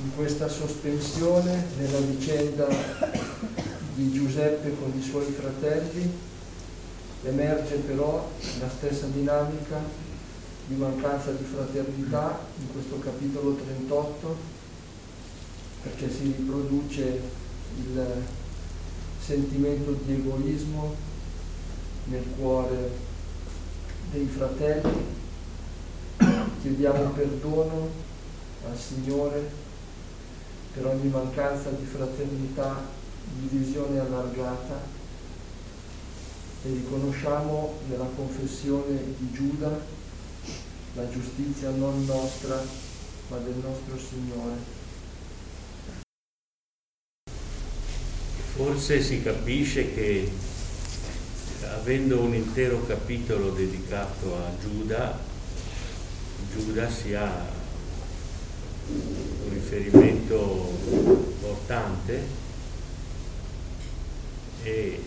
in questa sospensione nella vicenda di Giuseppe con i suoi fratelli emerge però la stessa dinamica di mancanza di fraternità in questo capitolo 38, perché si riproduce il sentimento di egoismo nel cuore dei fratelli. Chiediamo perdono al Signore per ogni mancanza di fraternità, di visione allargata, e riconosciamo nella confessione di Giuda la giustizia non nostra ma del nostro Signore. Forse si capisce che, avendo un intero capitolo dedicato a Giuda sia un riferimento importante e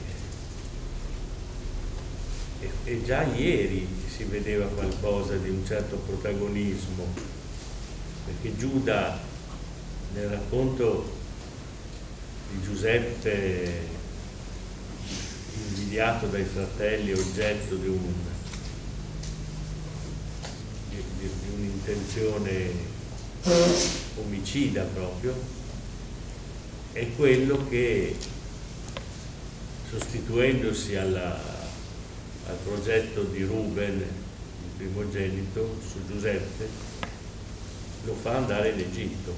già ieri si vedeva qualcosa di un certo protagonismo, perché Giuda, nel racconto di Giuseppe invidiato dai fratelli, oggetto di un'intenzione omicida proprio, è quello che, sostituendosi al progetto di Ruben, il primogenito, su Giuseppe, lo fa andare in Egitto,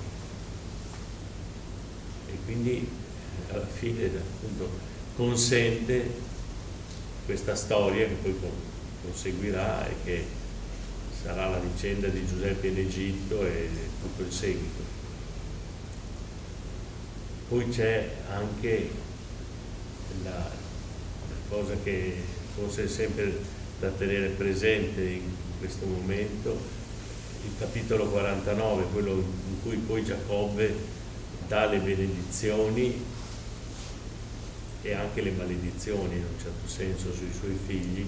e quindi alla fine appunto consente questa storia che poi proseguirà e che sarà la vicenda di Giuseppe in Egitto e tutto il seguito. Poi c'è anche la cosa che forse è sempre da tenere presente in questo momento, il capitolo 49, quello in cui poi Giacobbe dà le benedizioni e anche le maledizioni in un certo senso sui suoi figli,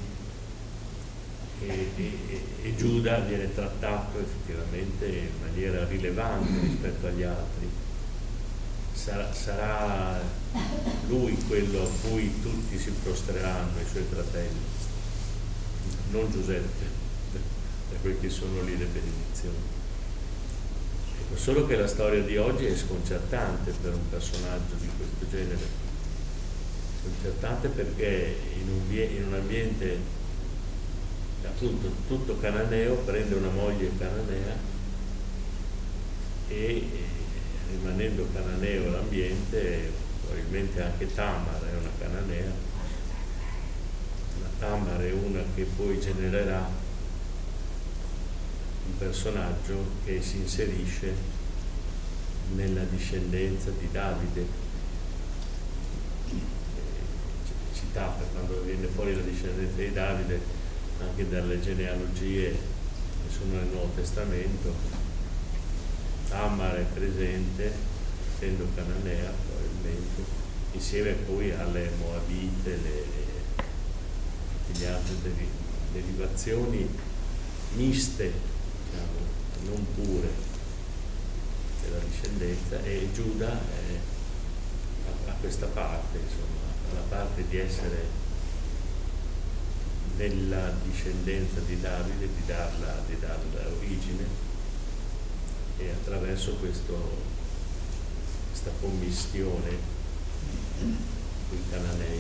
e Giuda viene trattato effettivamente in maniera rilevante rispetto agli altri. Sarà lui quello a cui tutti si prostreranno, i suoi fratelli, non Giuseppe, per quel che sono lì le benedizioni. Ecco, solo che la storia di oggi è sconcertante per un personaggio di questo genere, sconcertante perché in un ambiente appunto tutto cananeo, prende una moglie cananea e rimanendo cananeo l'ambiente, probabilmente anche Tamar è una cananea, ma Tamar è una che poi genererà un personaggio che si inserisce nella discendenza di Davide. Citata quando viene fuori la discendenza di Davide anche dalle genealogie che sono nel Nuovo Testamento, Tamar è presente, essendo cananea probabilmente, insieme poi alle Moabite, tutte le altre derivazioni miste, diciamo, non pure della discendenza, e Giuda ha questa parte, insomma, la parte di essere nella discendenza di Davide, di darla origine, e attraverso questa commistione con i cananei.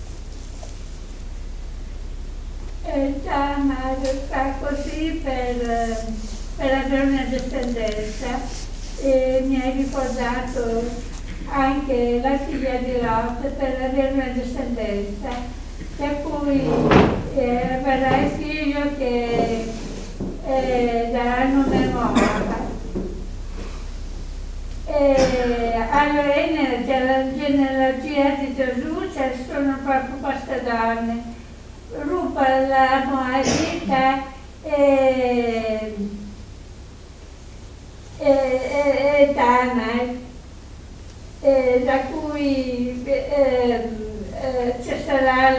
Tamar fa così per avere una discendenza, e mi hai ricordato anche la figlia di Lot per avere una discendenza, per cui verrà il figlio che darà il nome Moab. Allora nella genealogia di Gesù ci sono proprio queste donne, Rupa la Moabita e Tamar, da cui ci sarà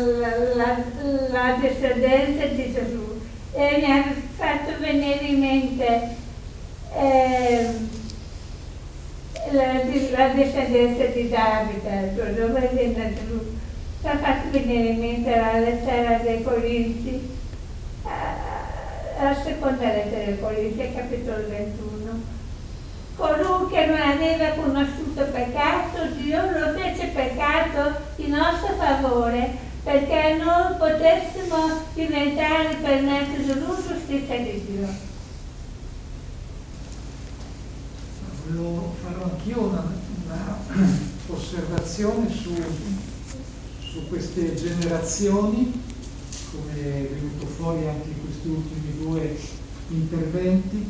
la discendenza di Gesù. E mi ha fatto venire in mente la discendenza di Davide, dove viene giù, mi ha fatto venire in mente la lettera dei Corinzi, la seconda lettera dei Corinzi, capitolo 21. Colui che non aveva conosciuto peccato, Dio lo fece peccato in nostro favore, perché noi potessimo diventare per mezzo della giustizia di Dio. Farò anch'io una osservazione su queste generazioni, come è venuto fuori anche in questi ultimi due interventi,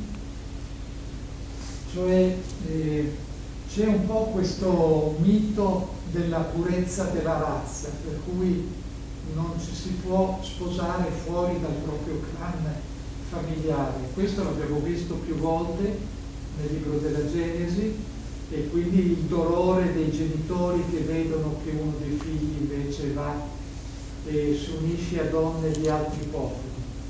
cioè c'è un po' questo mito della purezza della razza, per cui non ci si può sposare fuori dal proprio clan familiare. Questo l'abbiamo visto più volte nel libro della Genesi, e quindi il dolore dei genitori che vedono che uno dei figli invece va e si unisce a donne di altri popoli.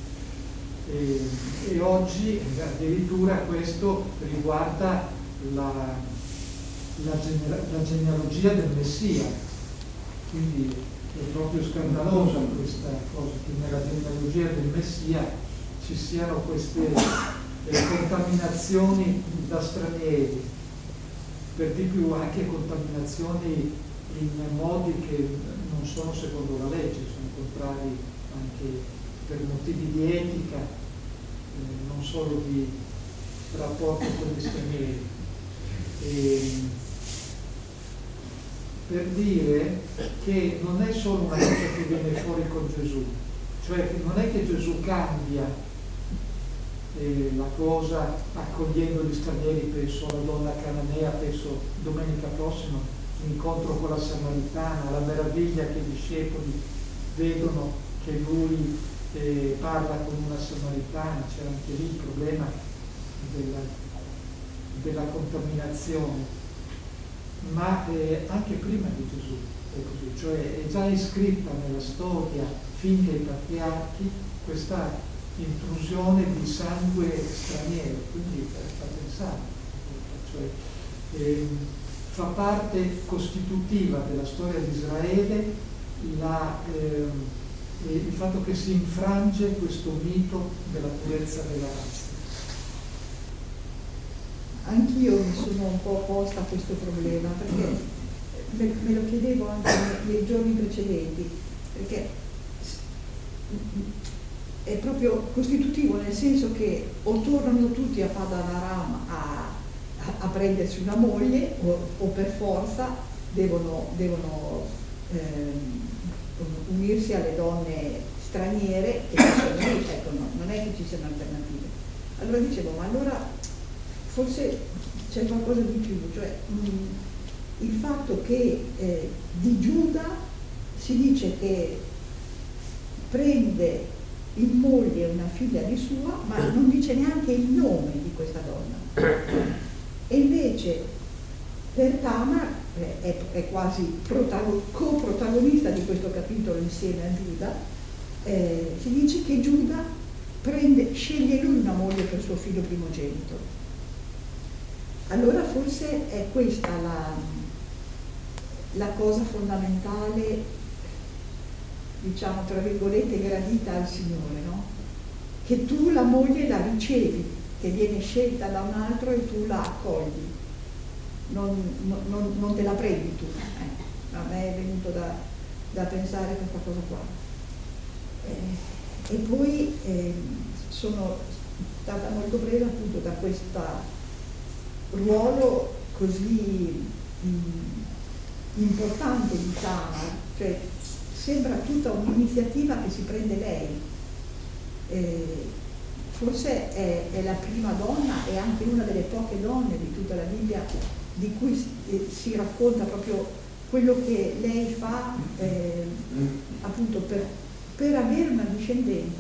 E oggi addirittura questo riguarda la genealogia del Messia, quindi è proprio scandalosa questa cosa, che nella genealogia del Messia ci siano queste contaminazioni da stranieri, per di più anche contaminazioni in modi che non sono secondo la legge, sono contrari anche per motivi di etica, non solo di rapporto con gli stranieri. Per dire che non è solo una cosa che viene fuori con Gesù, cioè che non è che Gesù cambia la cosa accogliendo gli stranieri, penso alla donna cananea, penso domenica prossima l'incontro con la Samaritana, la meraviglia che i discepoli vedono che lui parla con una Samaritana. C'era anche lì il problema della contaminazione, ma anche prima di Gesù è così, cioè è già iscritta nella storia fin dai patriarchi questa intrusione di sangue straniero, quindi fa pensare, cioè, fa parte costitutiva della storia di Israele il fatto che si infrange questo mito della purezza della razza. Anch'io mi sono un po' posta a questo problema, perché me lo chiedevo anche nei giorni precedenti, perché è proprio costitutivo, nel senso che o tornano tutti a Padan Aram a prendersi una moglie, o per forza devono unirsi alle donne straniere che sono lì. Ecco, no, non è che ci siano alternative. Allora dicevo, ma allora forse c'è qualcosa di più, cioè il fatto che di Giuda si dice che prende in moglie una figlia di sua, ma non dice neanche il nome di questa donna. E invece per Tamar è quasi coprotagonista di questo capitolo insieme a Giuda, si dice che Giuda sceglie lui una moglie per suo figlio primogenito. Allora forse è questa la cosa fondamentale, diciamo tra virgolette, gradita al Signore, no? Che tu la moglie la ricevi, che viene scelta da un altro e tu la accogli, non te la prendi tu. A me è venuto da pensare questa cosa qua. E poi sono stata molto presa appunto da questo ruolo così importante di Tamar, cioè sembra tutta un'iniziativa che si prende lei. Forse è la prima donna e anche una delle poche donne di tutta la Bibbia di cui si racconta proprio quello che lei fa appunto per avere una discendenza,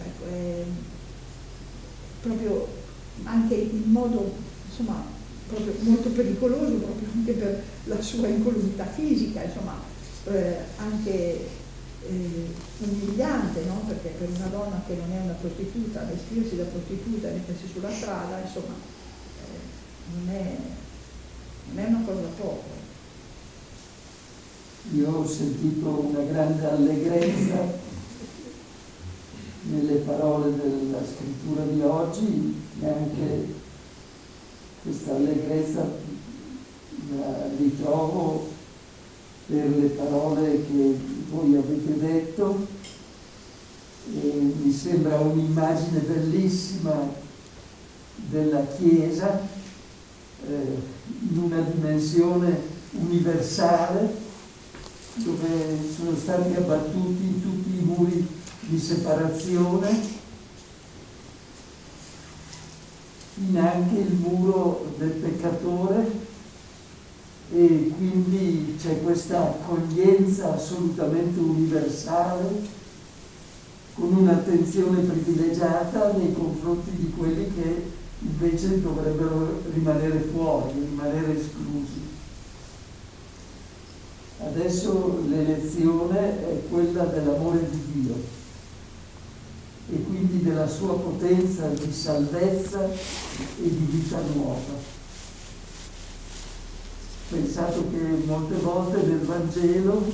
proprio anche in modo insomma proprio molto pericoloso, proprio anche per la sua incolumità fisica, insomma anche umiliante, no? Perché per una donna che non è una prostituta, vestirsi da prostituta e mettersi sulla strada, insomma, non è una cosa da poco. Io ho sentito una grande allegrezza nelle parole della scrittura di oggi, e anche questa allegrezza la ritrovo per le parole che voi avete detto, e mi sembra un'immagine bellissima della Chiesa in una dimensione universale, dove sono stati abbattuti tutti i muri di separazione, neanche il muro del peccatore, e quindi c'è questa accoglienza assolutamente universale, con un'attenzione privilegiata nei confronti di quelli che invece dovrebbero rimanere fuori, rimanere esclusi. Adesso l'elezione è quella dell'amore di Dio e quindi della sua potenza di salvezza e di vita nuova. Pensato che molte volte nel Vangelo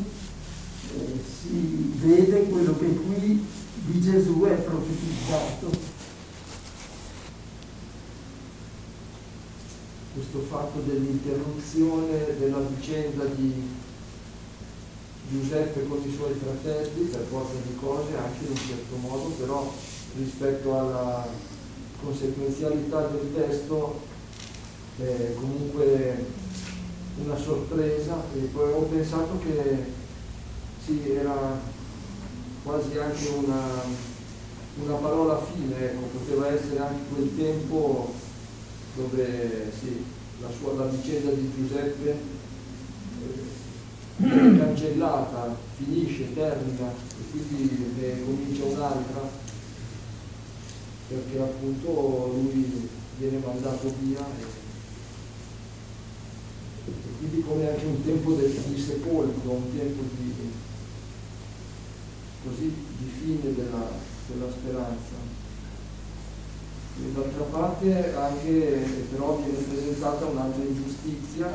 si vede quello che qui di Gesù è profetizzato. Questo fatto dell'interruzione della vicenda di Giuseppe con i suoi fratelli, per forza di cose, anche in un certo modo, però rispetto alla conseguenzialità del testo è comunque una sorpresa, e poi ho pensato che sì, era quasi anche una parola fine, ecco, poteva essere anche quel tempo dove sì, la vicenda di Giuseppe viene cancellata, finisce, termina, e quindi ne comincia un'altra, perché appunto lui viene mandato via, e quindi come anche un tempo di sepolcro, un tempo di fine della speranza. E d'altra parte anche però viene presentata un'altra ingiustizia,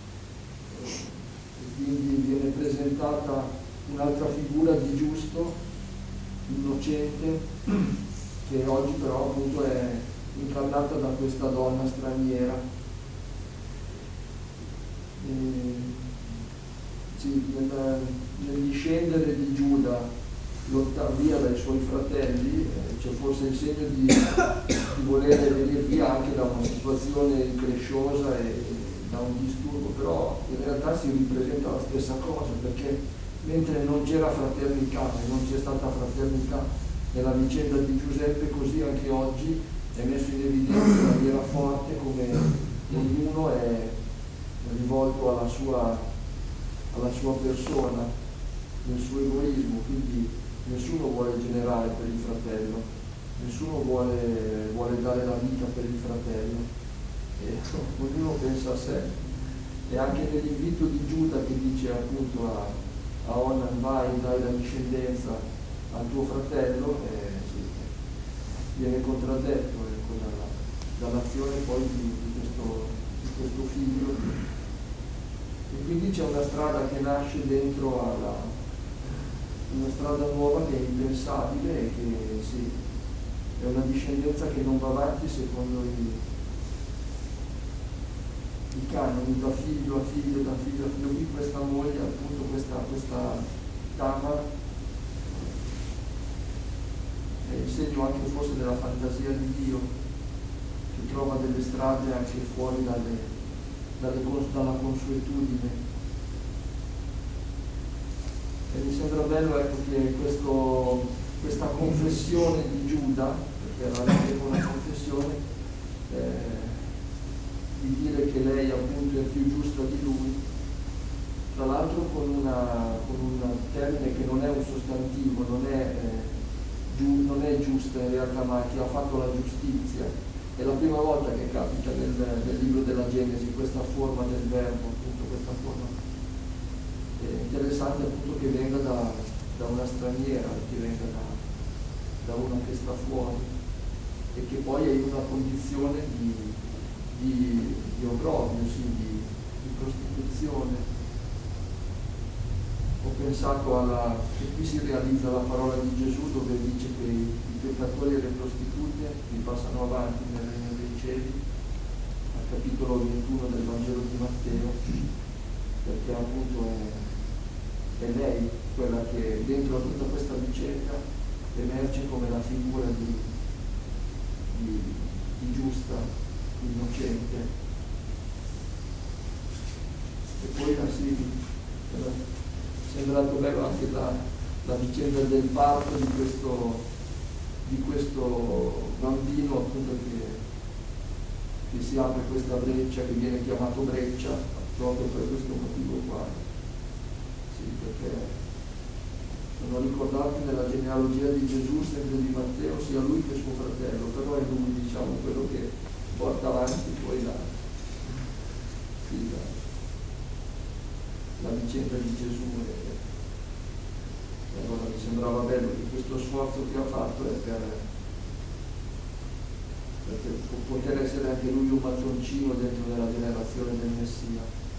e quindi viene presentata un'altra figura di giusto, innocente, che oggi però appunto è incarnata da questa donna straniera. Nel discendere di Giuda, lontano via dai suoi fratelli, c'è forse il segno di voler venire via anche da una situazione incresciosa e da un disturbo, però in realtà si ripresenta la stessa cosa, perché mentre non c'era fraternità e non c'è stata fraternità nella vicenda di Giuseppe, così anche oggi è messo in evidenza in maniera forte come ognuno è rivolto alla sua persona, nel suo egoismo, quindi nessuno vuole generare per il fratello, nessuno vuole dare la vita per il fratello, e ognuno pensa a sé. E anche nell'invito di Giuda che dice appunto a Onan, vai, dai la discendenza al tuo fratello, sì, viene contraddetto dall'azione poi di questo figlio. E quindi c'è una strada che nasce dentro una strada nuova che è impensabile e che sì, è una discendenza che non va avanti secondo i canoni, da figlio a figlio, da figlio a figlio. Qui questa moglie, appunto questa dama, è il segno anche forse della fantasia di Dio, che trova delle strade anche fuori dalla consuetudine. E mi sembra bello, ecco, che questa confessione di Giuda, perché era anche una confessione, di dire che lei appunto è più giusta di lui, tra l'altro con un termine che non è un sostantivo, non è giusta in realtà, ma che ha fatto la giustizia. È la prima volta che capita nel libro della Genesi questa forma del verbo, appunto questa forma. È interessante appunto che venga da una straniera, che venga da una che sta fuori e che poi è in una condizione di obbrobrio, sì, di prostituzione. ho pensato che qui si realizza la parola di Gesù, dove dice che i peccatori e le prostitute li passano avanti nel regno dei cieli, al capitolo 21 del Vangelo di Matteo, perché appunto è lei quella che dentro a tutta questa vicenda emerge come la figura di giusta, innocente. E poi sì, è sembrato bello anche la vicenda del parto di questo bambino, appunto, che si apre questa breccia, che viene chiamato breccia proprio per questo motivo qua. Sì, perché sono ricordati nella genealogia di Gesù, sempre di Matteo, sia lui che suo fratello, però è lui, diciamo, quello che porta avanti poi la vicenda di Gesù. E allora mi sembrava bello che questo sforzo che ha fatto è per poter essere anche lui un mattoncino dentro nella generazione del Messia.